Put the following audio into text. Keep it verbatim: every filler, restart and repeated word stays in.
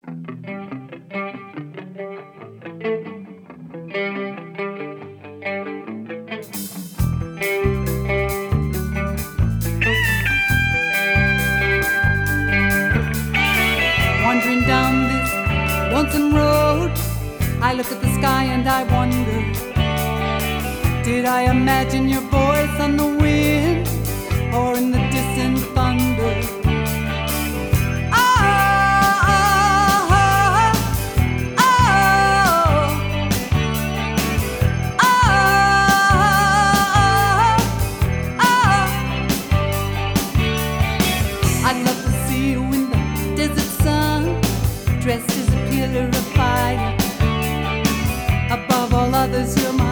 Wandering down this lonesome road, I look at the sky and I wonder, did I imagine your voice on the wind or in the distant thunder? I'd love to see you in the desert sun, dressed as a pillar of fire. Above all others, you're my